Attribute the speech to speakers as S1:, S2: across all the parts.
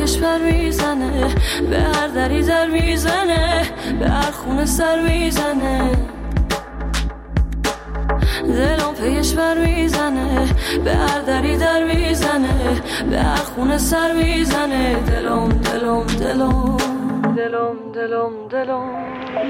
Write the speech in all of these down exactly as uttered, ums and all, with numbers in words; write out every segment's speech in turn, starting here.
S1: پیش بر میزنه، به هر دری در میزنه، به هر خونه سر میزنه. دلم پیش بر میزنه، به هر دری در میزنه، به هر خونه سر میزنه. دلم دلم دلم دلم دلم دلم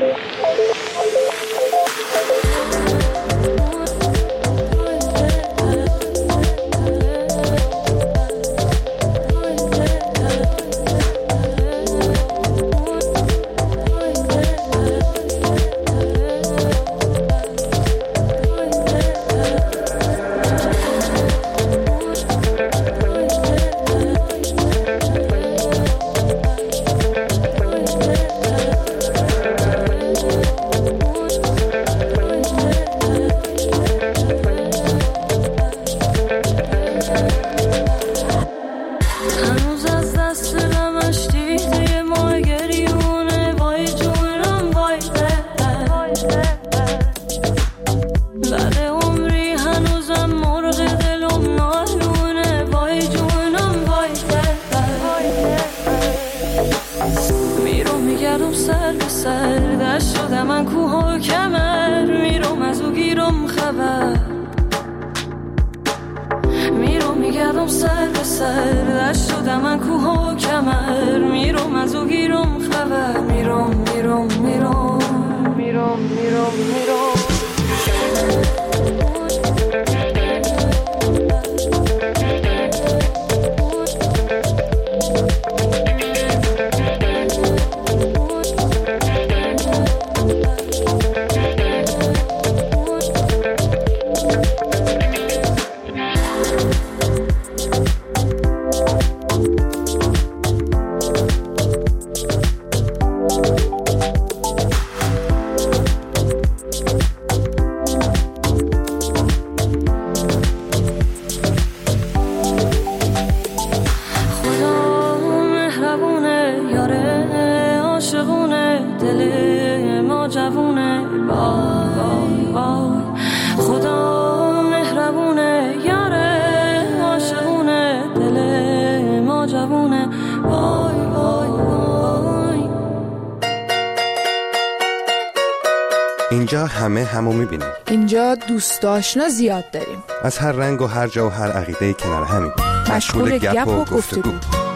S2: اینجا همه همو میبینیم.
S3: اینجا دوست آشنا زیاد داریم.
S2: از هر رنگ و هر جا و هر عقیده کنار همیم.
S3: مشغول گپ و گفتگو.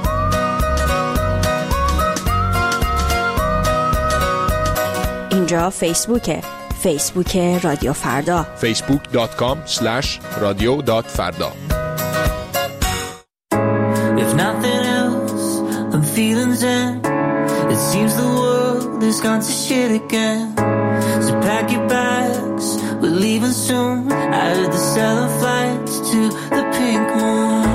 S4: اینجا فیسبوکه. فیسبوک رادیو فردا.
S5: فیسبوک دات کام اسلش رادیو دات فردا.
S6: If nothing else, I'm feeling zen. It seems the world has gone to shit again. So pack your bags, we're leaving soon. I heard they're selling flights to the pink moon.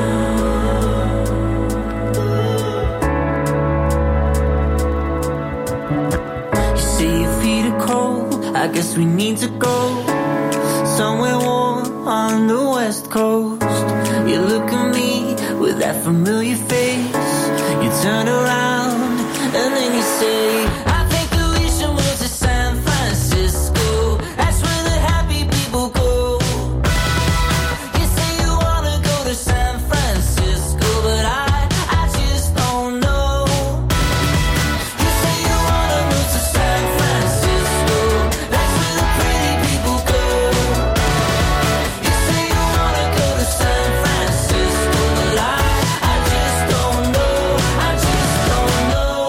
S6: You say your feet are cold, I guess we need to go somewhere warm on the west coast. You look at me with that familiar face. You turn around and then you say, I think we should move to San Francisco. That's where the happy people go. You say you wanna go to San Francisco, but I, I just don't know. You say you wanna move to San Francisco. That's where the pretty people go. You say you wanna go to San Francisco, but I, I just don't know. I just don't know.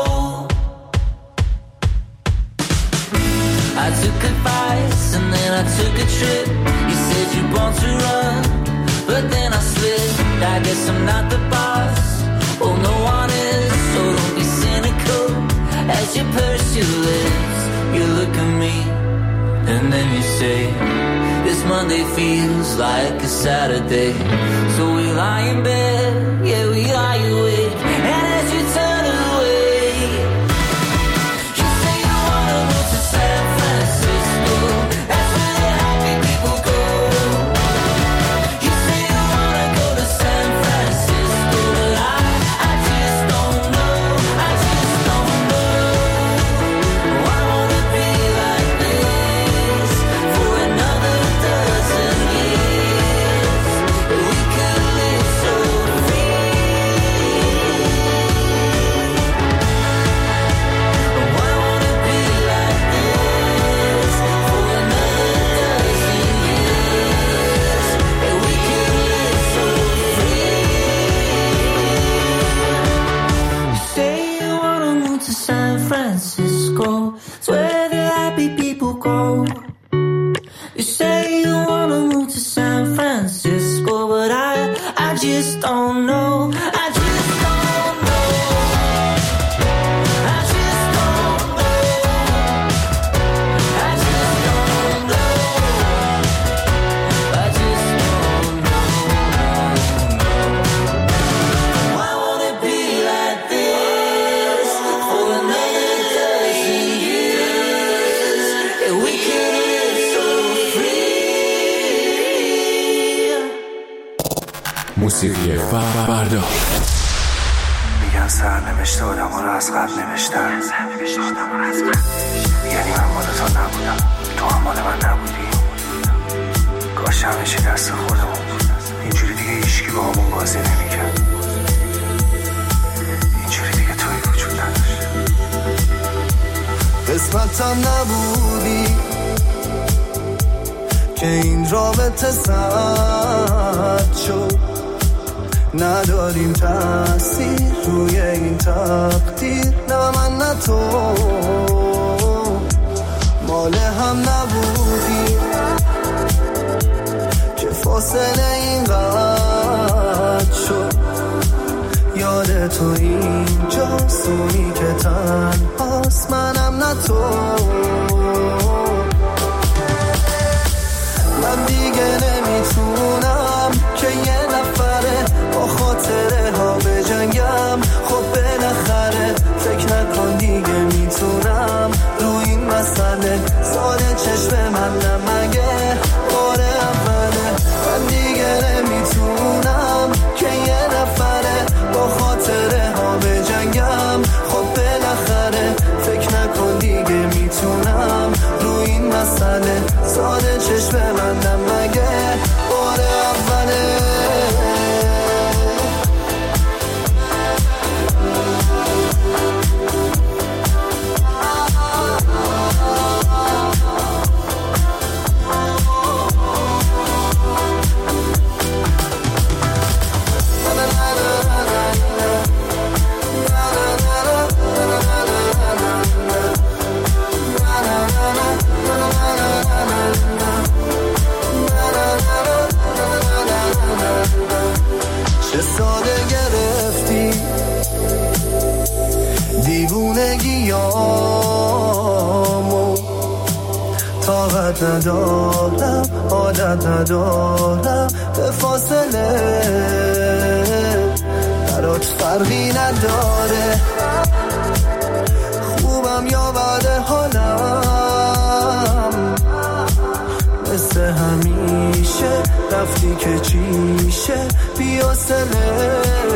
S6: I took advice and then I took a trip. You said you want to run, but then I slipped. I guess I'm not the boss, oh no one is. So don't be cynical as you purse your lips. You look at me and then you say, this Monday feels like a Saturday. So we lie in bed, yeah we lie awake. And as you turn away, you say you wanna move to San Francisco. That's where the happy people go. You say you wanna go to San Francisco, but I, I just don't know. I just don't know. I wanna be like this for another dozen years. We could live so free.
S5: موسیقی فردا.
S7: میگن سرنوشت آدم ها رو از قبل نوشتن، یعنی من مال تو نبودم، تو هم مال من نبودی. کاش همیشه دست خودمون بود، اینجوری دیگه هیچکی با همون بازی نمیکرد، اینجوری دیگه توی وجود نداشت.
S8: قسمتم نبودی که این رابطه سرد شد، نداریم تأثیر روی این تقدیر، نه من نه تو مال هم نبودی که فاصله این قد شد. یاد تو اینجا سونی که تنهاست، منم نه تو. من دیگه نمیتونم که یه نفره با خاطره ها بجنگم. خب بالاخره فکر نکن دیگه میتونم رو این مسئله ساده چشم من نمگه بار اوله. من دیگه نمیتونم که یه نفره با خاطره ها بجنگم. خب بالاخره فکر نکن دیگه میتونم رو این مسئله ساده چشم من نمگه بار اوله. چه ساده گرفتی دیوونگیامو، طاقت ندارم عادت ندارم به فاصله، برات فرقی نداره خوبم یا بعد حالم. مثل همیشه رفتی که چیشه بی‌حوصله.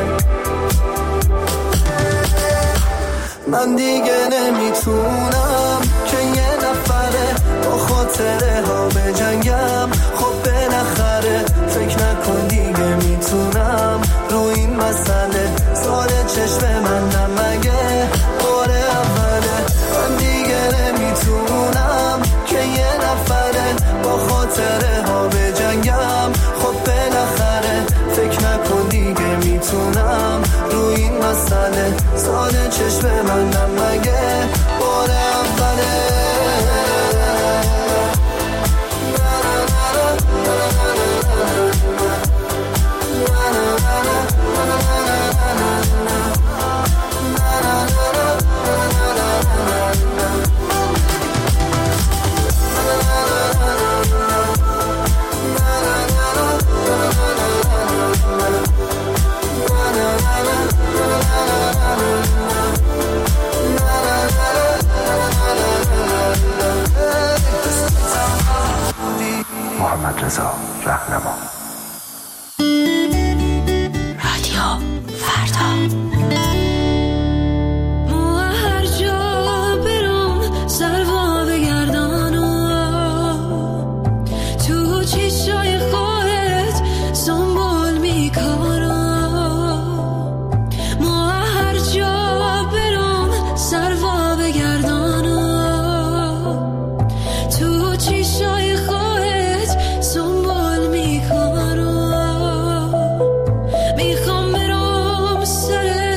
S8: من دیگه نمیتونم که یه نفره با خاطره ها بجنگم. خب بالاخره فکر نکن دیگه میتونم رو این مسئله ساده چشم من نمگه بار اوله. من دیگه نمیتونم که یه نفره با خاطره ها بجنگم. خب بالاخره فکر نکن دیگه میتونم رو این مسئله ساده چشم من نمگه بار اوله.
S7: محمد رضا رهنما.
S1: رادیو فردا. ما هر جا برم سروا بگردانم، تو چشای خواهد سنبال میکنم. ما هر جا برم سروا بگردانم، تو چشای خواهد سنبال میکنم. میخوام برم سر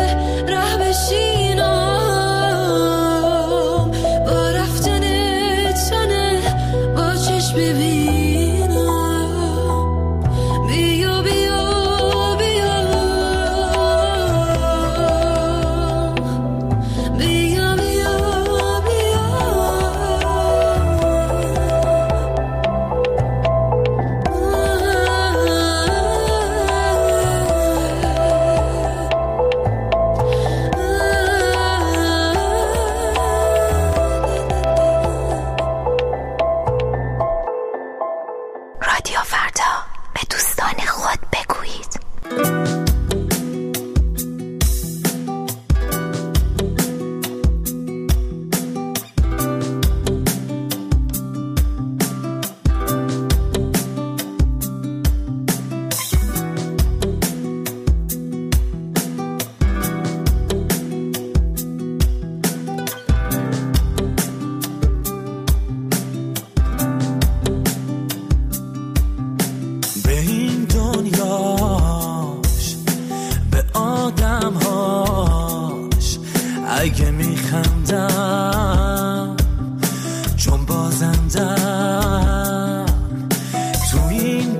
S8: اگه میخندم چون بازندم تو این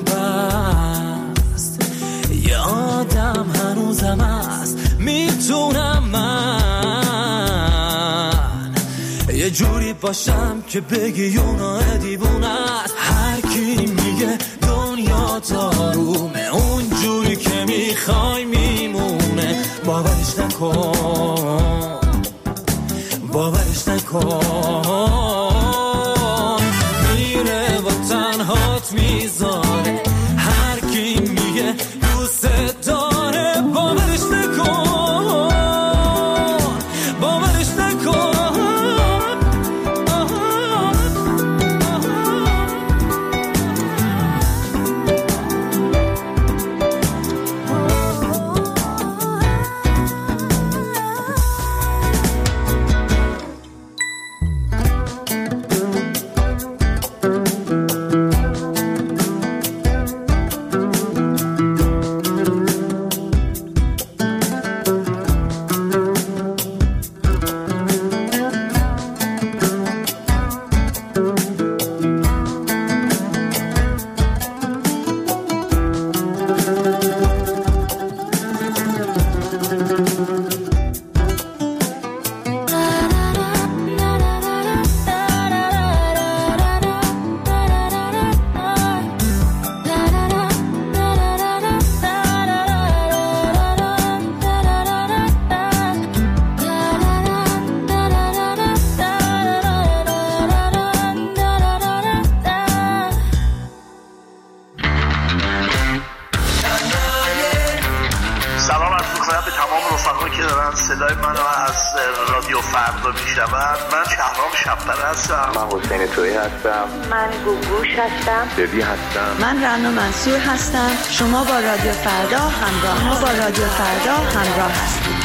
S8: بنبست، یه آدم هنوزم هست. میتونم من یه جوری باشم که بگی اونها دیوونه است. هر کی میگه دنیا تارومه، اون جوری که میخوای میمونه. باورش نکن، باورش نکن، میره و تنهات میذاره. هر کی میگه دوست داره، باورش نکن، باورش نکن.
S9: صدای منو از رادیو فردا میشنون. من شهرام شب‌پره هستم.
S10: من حسین تویی هستم.
S11: من گوگوش هستم.
S10: ببی هستم.
S4: من رنا منصور هستم. شما با رادیو فردا همراه ما با رادیو فردا همراه هستید.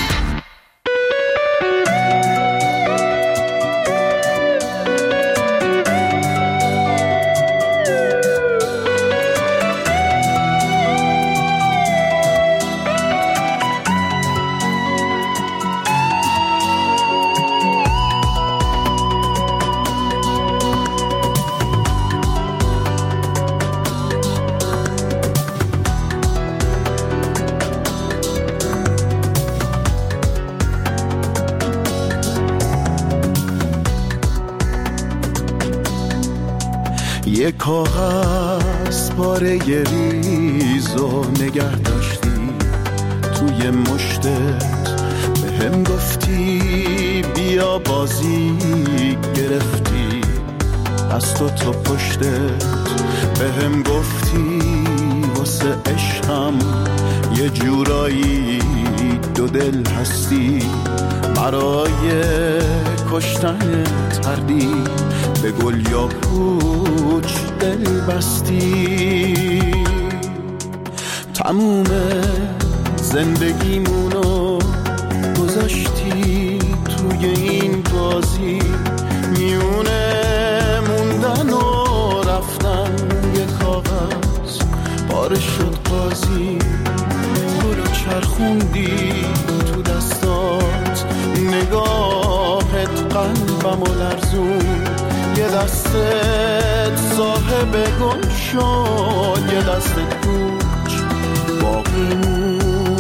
S12: یه کاغذ پاره ریزو نگه داشتی توی مشتت، به هم گفتی بیا بازی گرفتی از تو تا پشتت، به هم گفتی واسه عشقم یه جورایی دو دل هستی، برای کشتن تردی به گل یا پوچ دل بستی. تموم زندگیمونو گذاشتی توی این بازی، میونه موندن و رفتن یه کاغذ پاره شد قاضی. گلو چرخوندی تو دستات، نگاهت قلبمو لرزون، یه دستت صاحب گل شد، یه دستت کوچ باقی موند.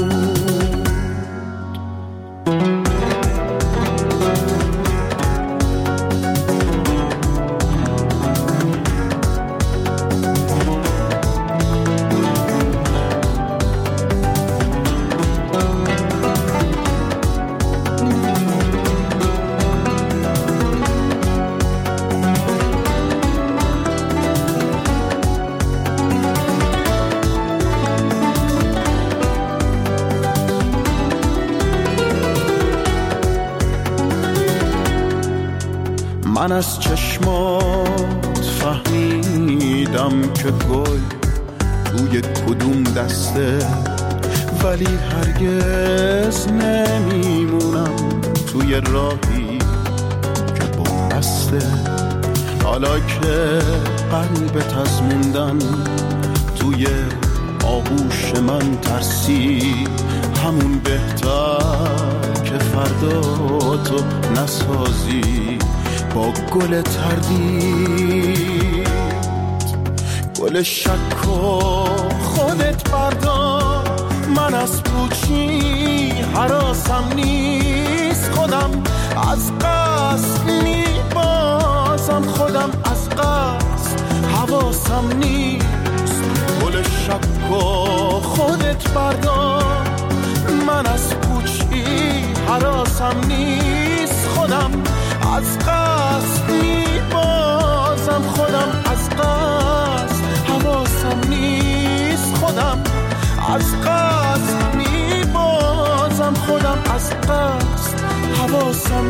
S12: من از چشمات فهمیدم که گل توی کدوم دسته، ولی هرگز نمیمونم توی راهی که بسته. حالا که قلبت از موندن توی آغوش من ترسی، همون بهتر که فردا خودتو نسازی با گل تردید. گل شک و خودت بردار، من از پوچی حراسم نیست. خودم از قصد میبازم، خودم از قصد حواسم نیست. گل شک و خودت بردار، من از پوچی حراسم نیست. خودم از قصد میبازم، خودم از قصد حواسم نیست. خودم از قصد میبازم، خودم از قصد حواسم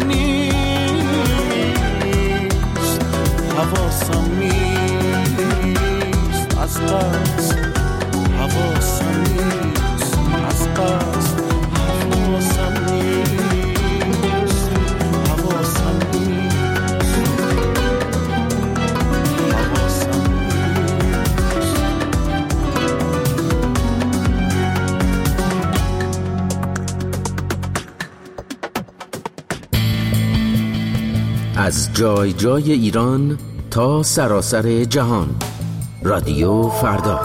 S12: نیست. حواسم نیست، از قصد حواسم نیست. از قصد حواسم نیست. حواسم نیست. حواسم
S13: از جای جای ایران تا سراسر جهان، رادیو فردا.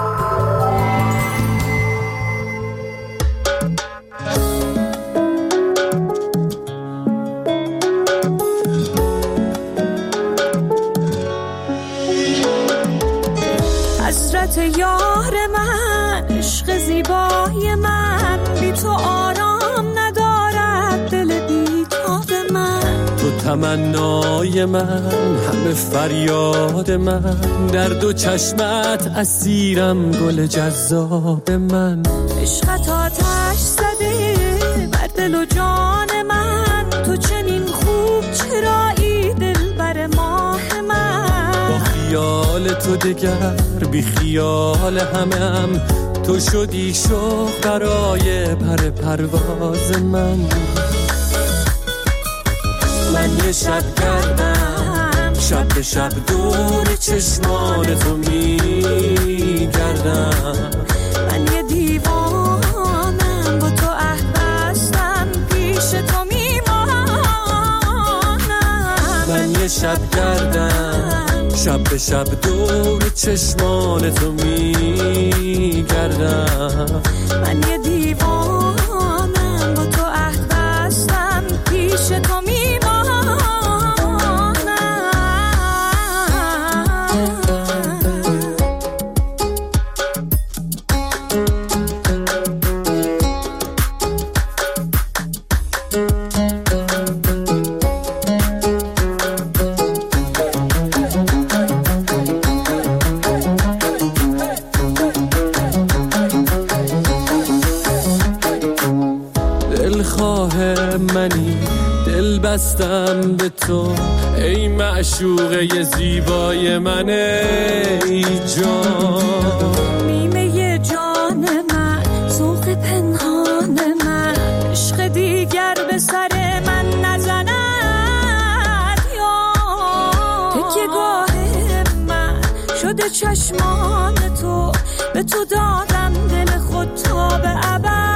S1: حسرت یار من، عشق زیبای من، بی تو آرام ندارد دل بیتاب من.
S14: تو تمنای من، همه فریاد من، در دو چشمت اسیرم گل جذاب من.
S1: عشقت آتش زده بر دل و جان من، تو چنین خوب چرایی دل بر ماه من.
S14: با خیال تو دگر بی خیال همم، تو شدی شوق برای پر پرواز من. من یه شب گردم، شب به شب دور چشمان تو میگردم.
S1: من یه دیوانم، با تو عهد بستم، پیش تو میمانم.
S14: من یه شب گردم، شب به شب دور چشمان تو میگردم.
S1: من یه دیوانم، با تو عهد بستم، پیش تو میمانم.
S14: بستم به تو ای معشوقه زیبای من، ای جان.
S1: نیمه جان من، ذوق پنهان من، عشق دیگر به سر من نزند یا. تکیه گاه من شده چشمان تو، به تو دادم دل خود تا به ابد.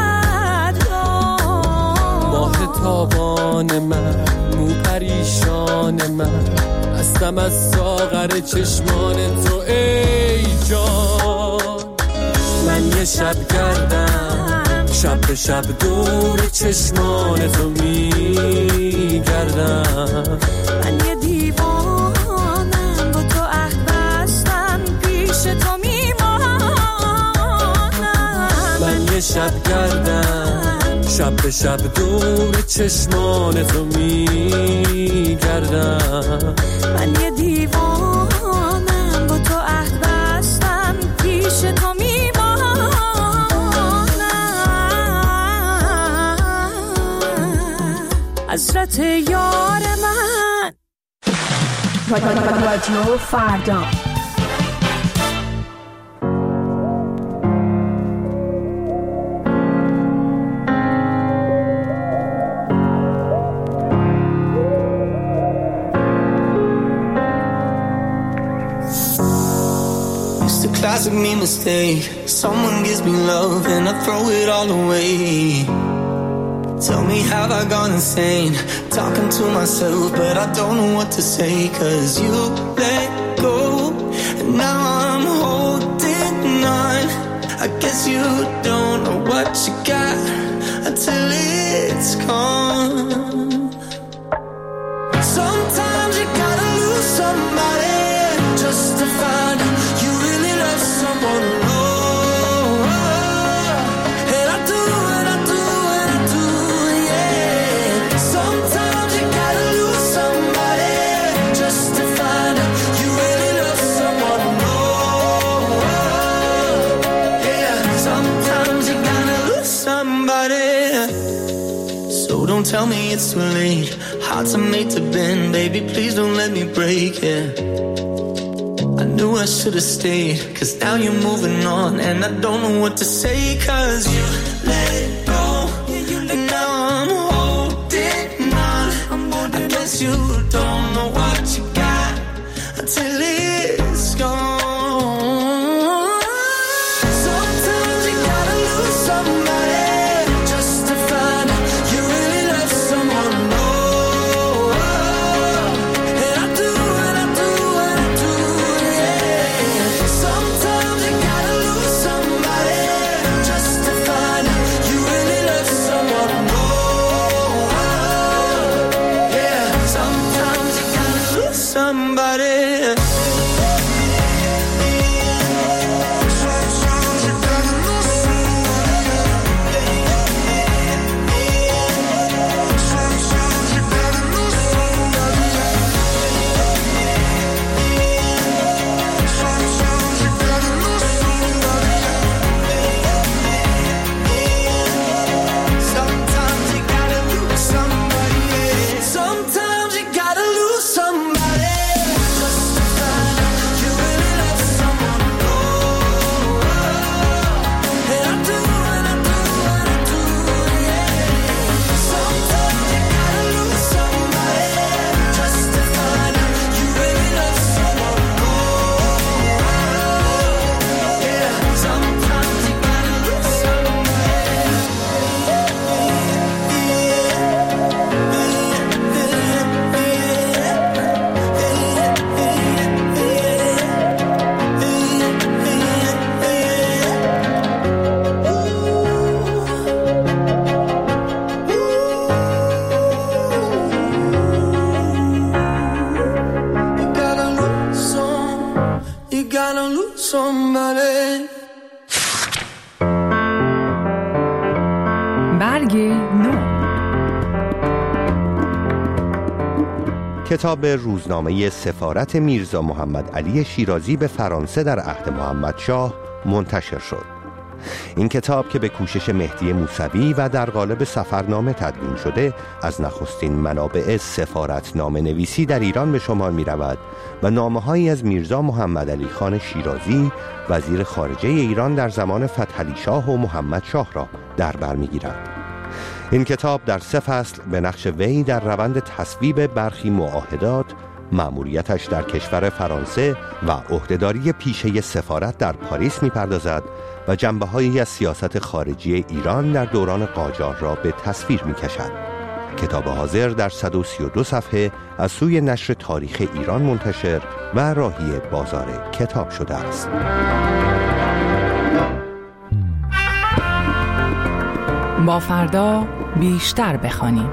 S14: تابان من، مو پریشان من، هستم از ساغر چشمان تو ای جان. من یه شب گردم، شب به شب دور چشمان تو میگردم.
S1: من یه دیوانم، با تو عهد بستم، پیش تو میمانم.
S14: من یه شب گردم، شب به شب دور چشمان تو میگردم.
S1: من یه دیوانم، با تو عهد بستم، پیش تو میمانم. حسرت یار من.
S3: رادیو فردا.
S8: Classic me mistake. Someone gives me love and I throw it all away. Tell me, have I gone insane? Talking to myself, but I don't know what to say. Cause you let go, and now I'm holding on. I guess you don't know what you got until it's gone. Sometimes you gotta lose somebody just to find out you really love someone. Don't tell me it's too late. Hearts are made to bend, baby, please don't let me break it. I knew I should have stayed, cause now you're moving on, and I don't know what to say. Cause you let it go, and now I'm holding on. I guess you don't know what you got until it's gone. Sometimes you gotta lose somebody just to find out you really love someone. Oh, and I do, and I do, and I do, yeah. Sometimes you gotta lose somebody just to find out you really love someone. Oh, yeah. Sometimes you gotta lose somebody.
S2: کتاب روزنامه سفارت میرزا محمد علی شیرازی به فرانسه در عهد محمدشاه منتشر شد. این کتاب که به کوشش مهدی موسوی و در قالب سفرنامه تدوین شده، از نخستین منابع سفارتنامه نویسی در ایران به شمار می رود و نامه‌هایی از میرزا محمد علی خان شیرازی وزیر خارجه ایران در زمان فتحعلی شاه و محمد شاه را در بر می گیرد. این کتاب در سه فصل به نقش وی در روند تصویب برخی معاهدات، مأموریتش در کشور فرانسه و عهدهداری پیشه سفارت در پاریس می‌پردازد و جنبه‌هایی از سیاست خارجی ایران در دوران قاجار را به تصویر می‌کشد. کتاب حاضر در صد و سی و دو صفحه از سوی نشر تاریخ ایران منتشر و راهی بازار کتاب شده است.
S3: با فردا بیشتر بخوانیم.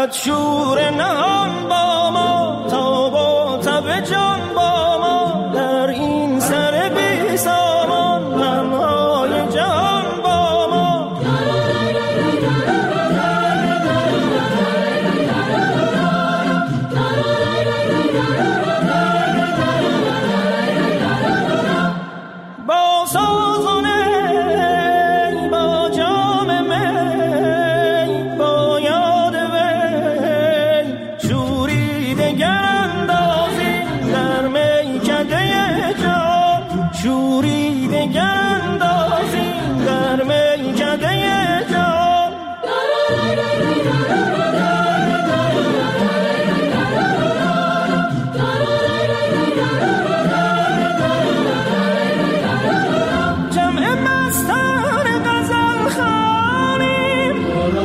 S15: صد شور نهان با ما تا با تب جان با ما در این سر بی سامان غمهای جهان با ما با سازونه با جام می با یاد وی شوری دگر اندازی در میکده جان شوری دگر اندازی در میکده جان جمع مستان غزل خوانیم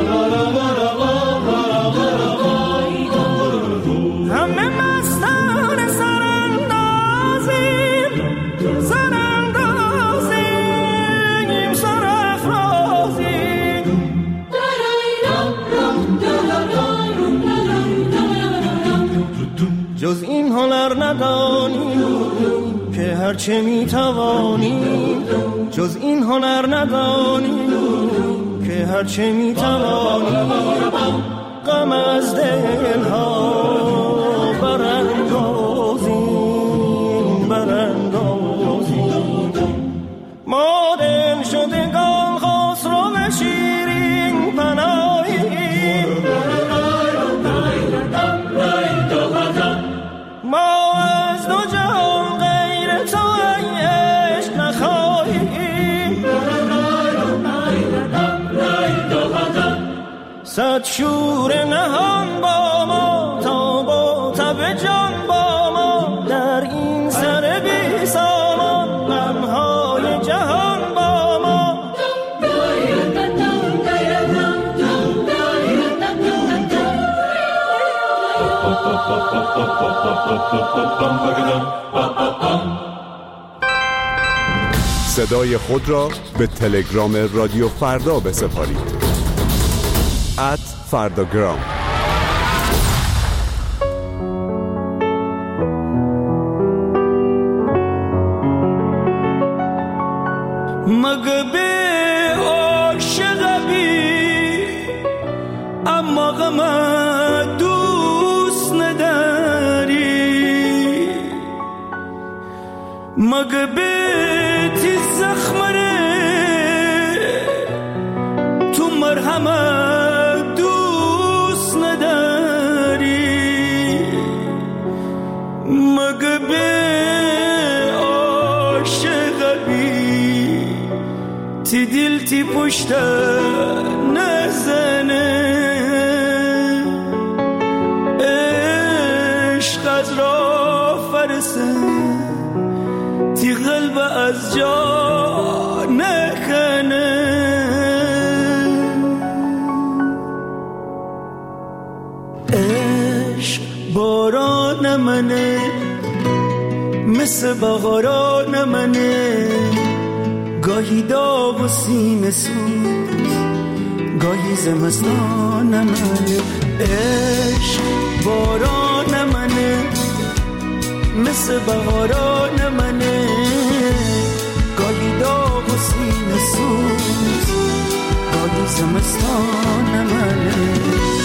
S15: همه مستان سراندازیم سراندازیم سرافرازیم جز این هنر ندانیم که هرچه میتوانیم جز این هنر ندانیم که هرچه میتوانیم غم از دلها براندازیم براندازیم ما دل شدگان خسرو شیرین پناهیم ما از دو جهان غیر تو ای عشق نخواهیم صد شور نهان با ما تا با تب جان با ما در این سر بی سامان غمهای جهان با ما
S16: صدای خود را به تلگرام رادیو فردا بسپارید. ات فرداگرام.
S15: مگه به عاشق بی اما غم دوست نداری مگه به تی زخمره تو مرحمت دوست نداری مگه به عاشق بی تی دل تی پشت نزنه عشق از را فرسه تی قلب از جا نکنه عشق باران منه مثل بهاران منه گاهی داغ و سینه سوز گاهی زمستان منه عشق باران منه مثل بهاران منه گاهی داغ و سینه سوز گاهی زمستان منه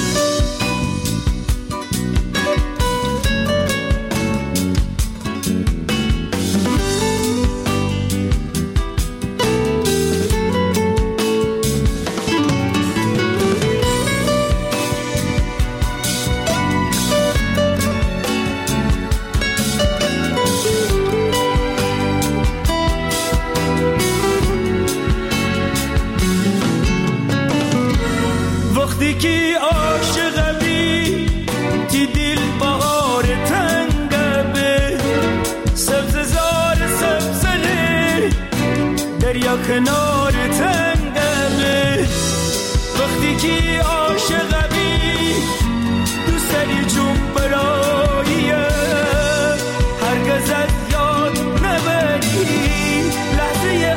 S15: وقتی که عاشقی تی دل بهار تنگه سبز زار سبزه دریا کنار تنگه وقتی که عاشقی دوست داری چون براییه هرگز از یاد نبری لحظه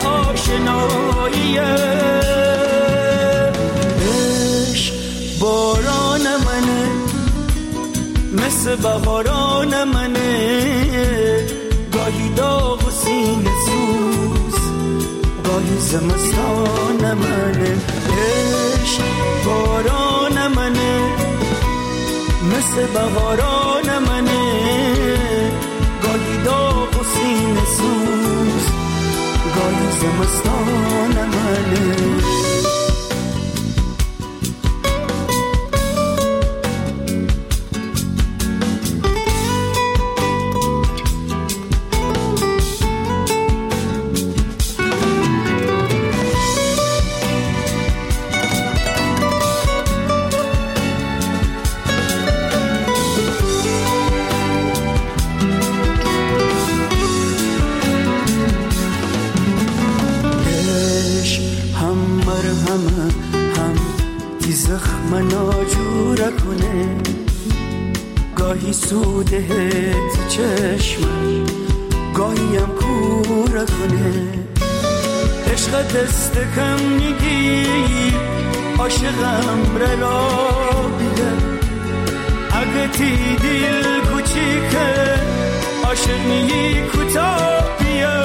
S15: آشناییه باران منه مثل بهاران منه، گاهی داغ و سینه سوز، گاهی زمستان منه. عشق باران منه، مثل بهاران منه، گاهی داغ و سینه سوز، گاهی زمستان منه. گاهی سودهت چشمم، گاهی هم کور کنه. عشقت استکم میگی، عاشقم را بیده. اگه تی دل کوچیکه، عاشق میگی کوتاه بیا.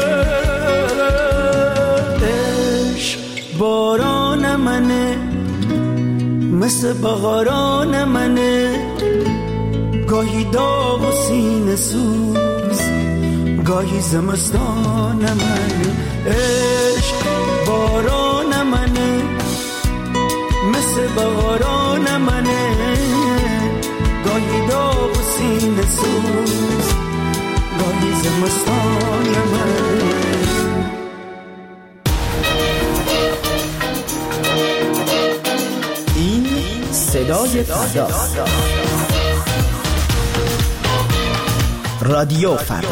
S15: عشق باران منه، مثل بهاران منه، گاهی داغ و سینه سوز، گاهی زمستان منه. عشق باران منه، مثل بهاران منه، گاهی داغ و سینه سوز، گاهی زمستان منه.
S17: این صدای فردا، رادیو فردا.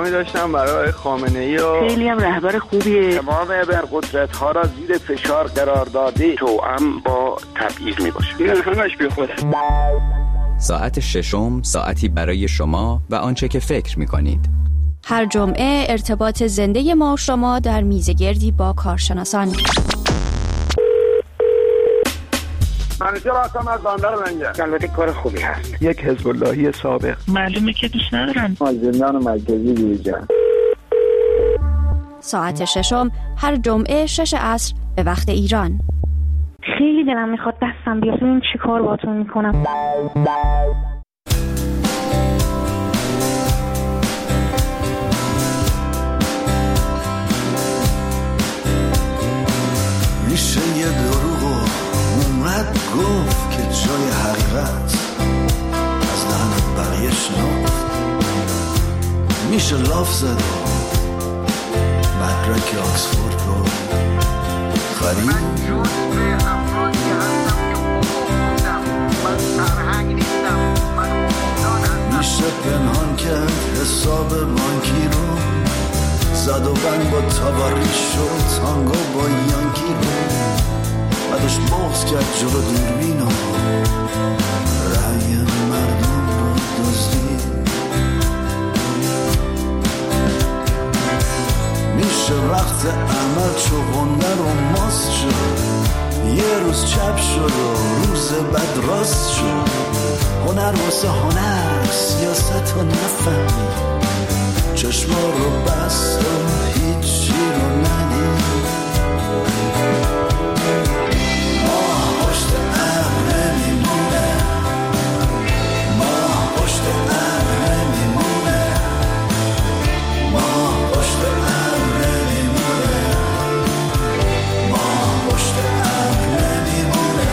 S18: پیامی داشتم برای خامنه‌ای و
S19: خیلی هم رهبر خوبیه.
S20: تمام ابرقدرت ها را زیر فشار قرار داده توأم با تبعیض میباشه.
S18: این همش بی خوده.
S21: ساعت ششم ساعتی برای شما و آنچه که فکر میکنید.
S22: هر جمعه ارتباط زنده ما و شما در میزگردی با کارشناسان.
S20: منیجر هستم از بندر منجر. البته کار خوبی هست.
S18: یک حزب اللهی سابق.
S19: معلومه که دوست ندارن.
S20: از زندان مرکزی بیرون.
S22: ساعت ششم هر جمعه شش عصر به وقت ایران.
S19: خیلی دلم میخواد دستم بیاد ببینم چی کار باهاتون میکنم.
S8: میشه یه دروغ اومد گفت که جای حقیقت از دهن بقیه شنفت. میشه لاف زد و مدرک آکسفورد رو خرید. میشه پنهان کرد حساب بانکی رو، زد و بند با تباری شد تانگو با یانکی رو، بعدش بغض کرد جلو دوربین و رأی مردم رو دزدید. میشه وقت عمل چوبنده رو ماست شد، یه روز چپ شد و روز بعد راست شد. هنر واسه هنر سیاست رو نفهمی، چشما رو بست و هیچی رو ندید. ما پشت ابر نمیمونه، ما پشت ابر نمیمونه، ما پشت ابر نمیمونه، ما پشت ابر نمیمونه،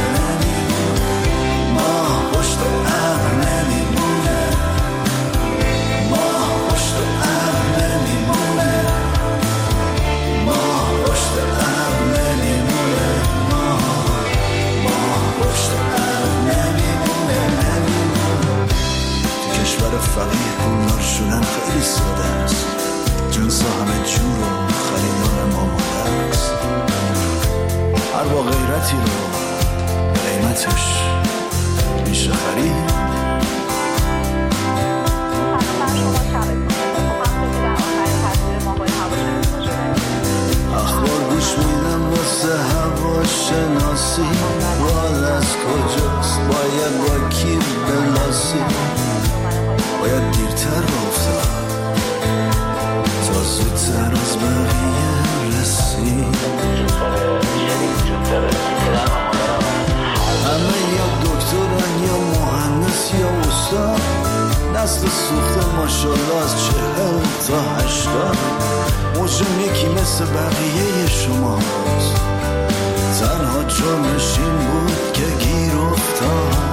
S8: ما پشت ابر نمیمونه، ما پشت ابر نمیمونه، ما پشت ابر نمیمونه، ما ما پشت ابر نمیمونه، نمیمونه. تو کشور فقیر پولدار شدن خیلی ساده است، جنس همه جور و خریدار ما ماده است. هر با غیرتی رو قیمتش میشه خرید. اخبار گوش میدم واسه هوا شناسی، راه از کجاست باید با کی بلاسی. باید دیرتر رو افتاد تا زودتر از بقیه رسید. همه یا دکترن یا مهندس یا استاد، نسل سوخته ماشالله از چهل تا هشتاد. موجم یکی مثل بقیه شماست، تنها جرمش این بود که گیر افتاد.